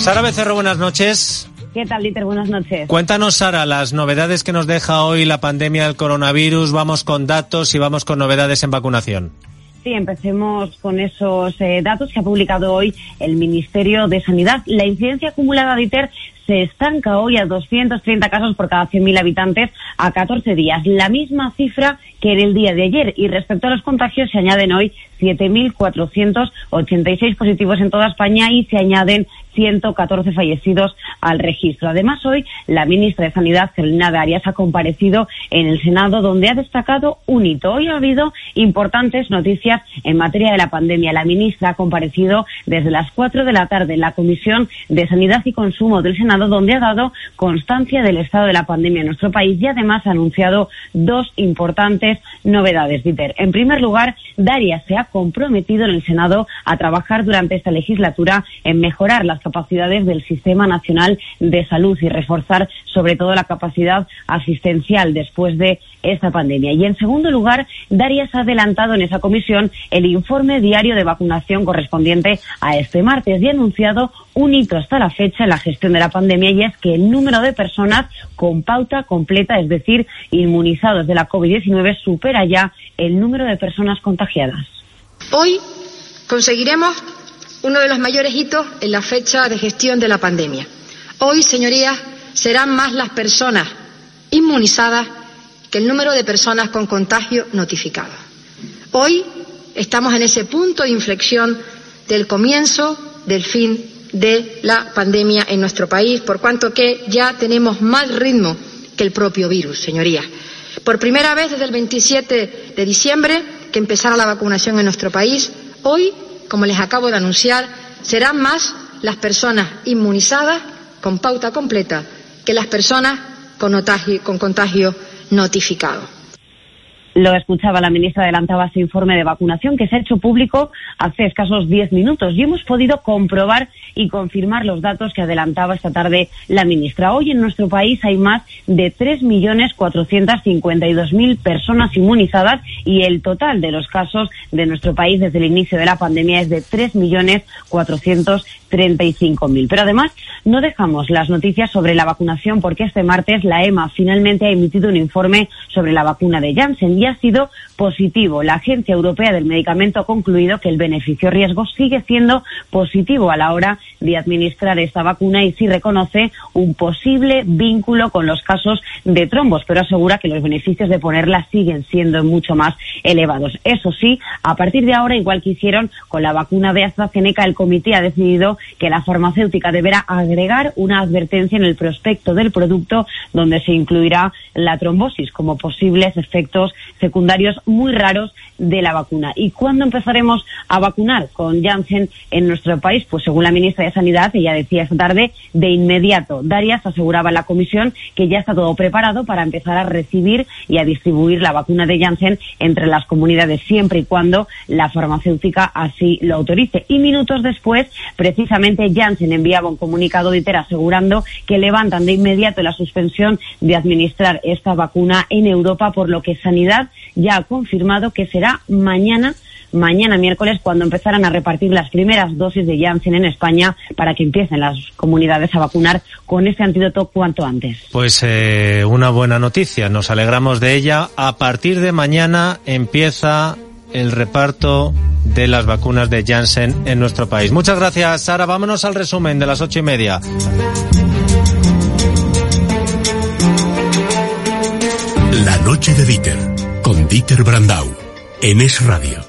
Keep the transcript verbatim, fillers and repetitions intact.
Sara Becerro, buenas noches. ¿Qué tal, Dieter? Buenas noches. Cuéntanos, Sara, las novedades que nos deja hoy la pandemia del coronavirus. Vamos con datos y vamos con novedades en vacunación. Sí, empecemos con esos eh, datos que ha publicado hoy el Ministerio de Sanidad. La incidencia acumulada, Dieter, se estanca hoy a doscientos treinta casos por cada cien mil habitantes a catorce días. La misma cifra que en el día de ayer. Y respecto a los contagios, se añaden hoy siete mil cuatrocientos ochenta y seis positivos en toda España y se añaden ciento catorce fallecidos al registro. Además, hoy la ministra de Sanidad, Carolina Darias, ha comparecido en el Senado, donde ha destacado un hito. Hoy ha habido importantes noticias en materia de la pandemia. La ministra ha comparecido desde las cuatro de la tarde en la Comisión de Sanidad y Consumo del Senado, donde ha dado constancia del estado de la pandemia en nuestro país y además ha anunciado dos importantes novedades, Dieter. En primer lugar, Darias se ha comprometido en el Senado a trabajar durante esta legislatura en mejorar las capacidades del Sistema Nacional de Salud y reforzar sobre todo la capacidad asistencial después de esta pandemia. Y en segundo lugar, Darias ha adelantado en esa comisión el informe diario de vacunación correspondiente a este martes y ha anunciado un hito hasta la fecha en la gestión de la pandemia, y es que el número de personas con pauta completa, es decir, inmunizados de la COVID diecinueve, supera ya el número de personas contagiadas. Hoy conseguiremos uno de los mayores hitos en la fecha de gestión de la pandemia. Hoy, señorías, serán más las personas inmunizadas que el número de personas con contagio notificadas. Hoy estamos en ese punto de inflexión del comienzo del fin de la pandemia en nuestro país, por cuanto que ya tenemos más ritmo que el propio virus, señorías. Por primera vez desde el veintisiete de diciembre que empezara la vacunación en nuestro país, hoy, como les acabo de anunciar, serán más las personas inmunizadas con pauta completa que las personas con contagio, con contagio notificado. Lo escuchaba la ministra, adelantaba ese informe de vacunación que se ha hecho público hace escasos diez minutos y hemos podido comprobar y confirmar los datos que adelantaba esta tarde la ministra. Hoy en nuestro país hay más de tres millones cuatrocientos cincuenta y dos mil personas inmunizadas y el total de los casos de nuestro país desde el inicio de la pandemia es de tres millones cuatrocientos treinta y cinco mil. Pero además no dejamos las noticias sobre la vacunación porque este martes la EMA finalmente ha emitido un informe sobre la vacuna de Janssen y ha sido positivo. La Agencia Europea del Medicamento ha concluido que el beneficio-riesgo sigue siendo positivo a la hora de administrar esta vacuna y sí reconoce un posible vínculo con los casos de trombos, pero asegura que los beneficios de ponerla siguen siendo mucho más elevados. Eso sí, a partir de ahora, igual que hicieron con la vacuna de AstraZeneca, el comité ha decidido que la farmacéutica deberá agregar una advertencia en el prospecto del producto donde se incluirá la trombosis como posibles efectos secundarios muy raros de la vacuna. ¿Y cuándo empezaremos a vacunar con Janssen en nuestro país? Pues según la ministra de Sanidad, ella decía esta tarde, de inmediato. Darias aseguraba en la comisión que ya está todo preparado para empezar a recibir y a distribuir la vacuna de Janssen entre las comunidades, siempre y cuando la farmacéutica así lo autorice. Y minutos después, precisamente Janssen enviaba un comunicado, Dieter, asegurando que levantan de inmediato la suspensión de administrar esta vacuna en Europa, por lo que Sanidad ya ha confirmado que será mañana, mañana miércoles, cuando empezarán a repartir las primeras dosis de Janssen en España para que empiecen las comunidades a vacunar con este antídoto cuanto antes. Pues eh, una buena noticia, nos alegramos de ella. A partir de mañana empieza el reparto de las vacunas de Janssen en nuestro país. Muchas gracias, Sara. Vámonos al resumen de las ocho y media. La noche de Dieter, con Dieter Brandau, en Es Radio.